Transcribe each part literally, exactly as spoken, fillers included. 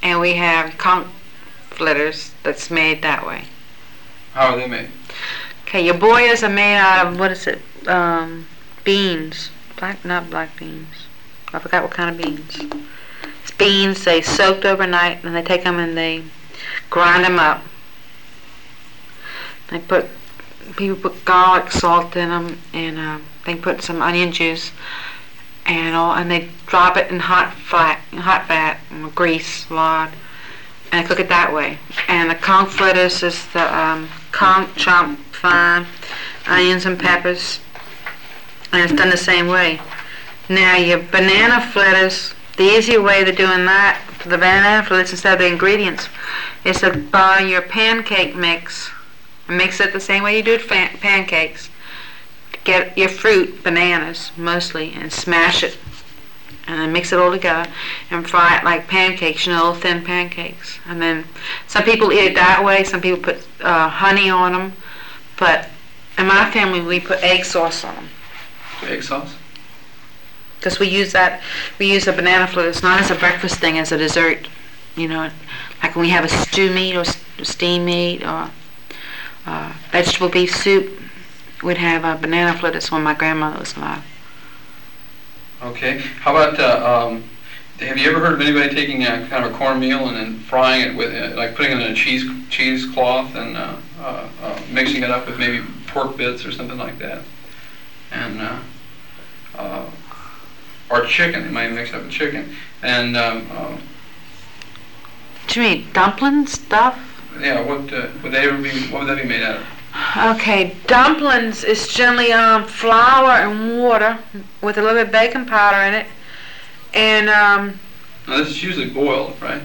and we have conch fritters that's made that way. How are they made? Okay, your boyas are made out of, what is it, um, beans. Black, not black beans. I forgot what kind of beans. It's beans, they soaked overnight, and they take them and they grind them up. They put, people put garlic, salt in them, and uh, they put some onion juice, and all, and they drop it in hot fat, hot fat, or grease, lard, and they cook it that way. And the conch fritters is the um, conch chopped fine, onions and peppers, and it's done the same way. Now your banana fritters, the easier way to doing that for the banana fritters instead of the ingredients is to buy your pancake mix, mix it the same way you do fan- pancakes. Get your fruit, bananas mostly, and smash it, and then mix it all together and fry it like pancakes, you know, little thin pancakes. And then some people eat it that way, some people put uh, honey on them, but in my family we put egg sauce on them. Egg sauce? Because we use that, we use the banana fritters not as a breakfast thing, as a dessert. You know, like when we have a stew meat or steam meat or uh, vegetable beef soup, we'd have uh, banana fritters when my grandmother was alive. Okay. How about, uh, um, have you ever heard of anybody taking a kind of a cornmeal and then frying it with, uh, like putting it in a cheese cheesecloth and uh, uh, uh, mixing it up with maybe pork bits or something like that? And uh, uh, or chicken. They might mix it up with chicken. And um, uh, what do you mean, dumpling stuff? Yeah. What uh, would they ever be? What would that be made out of? Okay, dumplings is generally um, flour and water with a little bit of baking powder in it, and um, now this is usually boiled, right?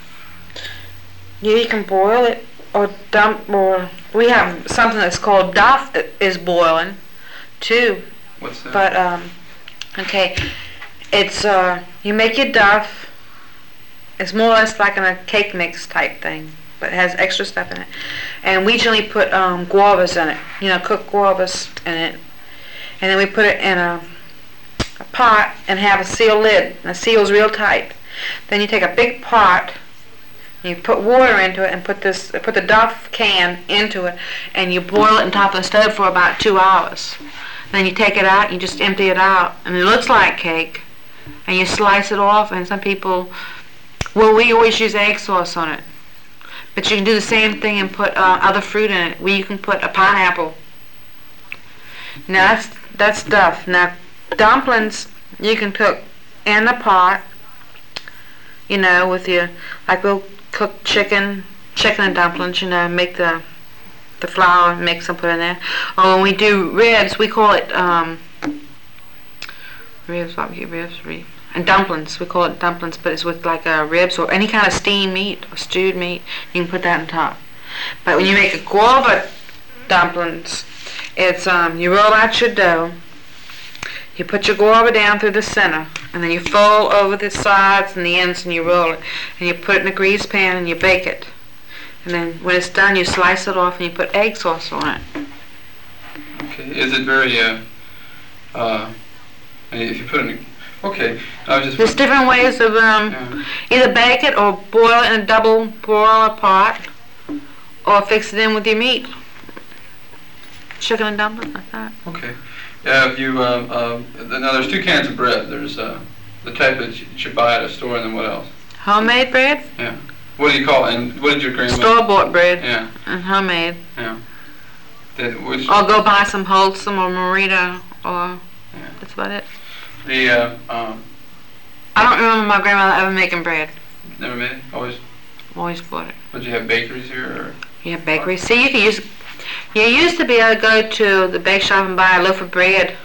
Yeah, you can boil it or dump, or we have something that's called duff that is boiling too. What's that? But um, okay, it's uh, you make your duff. It's more or less like in a cake mix type thing, but it has extra stuff in it. And we generally put um, guavas in it, you know, cooked guavas in it. And then we put it in a, a pot and have a seal lid. And the seal's real tight. Then you take a big pot, you put water into it and put this, put the duff can into it, and you boil it on top of the stove for about two hours. Then you take it out and you just empty it out, and it looks like cake. And you slice it off, and some people, well, we always use egg sauce on it. But you can do the same thing and put uh, other fruit in it. Where you can put a pineapple. Now that's that's duff. Now dumplings you can cook in the pot. You know, with your, like we'll cook chicken, chicken and dumplings. You know, make the the flour mix and put in there. Or when we do ribs, we call it um, ribs. What we get ribs, ribs. And dumplings, we call it dumplings, but it's with like uh, ribs or any kind of steamed meat or stewed meat. You can put that on top. But when you make a guava dumplings, it's um, you roll out your dough, you put your guava down through the center, and then you fold over the sides and the ends, and you roll it, and you put it in a greased pan and you bake it. And then when it's done, you slice it off and you put egg sauce on it. Okay. Is it very? Uh, uh, if you put it in. Okay, I was just. There's different ways of um, yeah. either bake it or boil it in a double boiler pot, or fix it in with your meat. Chicken and dumplings like that. Okay. Yeah, if you um, um, now there's two kinds of bread. There's uh, the type that you should buy at a store, and then what else? Homemade bread. Yeah. What do you call it? And what did your grandma? Store-bought bread. Yeah. And homemade. Yeah. Then which? Or go buy some Wholesome or Merita, or yeah. That's about it. The uh, um, I don't remember my grandmother ever making bread. Never made it. Always. Always bought it. Would you have bakeries here? Or? Yeah, bakeries. See, you can use. You used to be able to go to the bake shop and buy a loaf of bread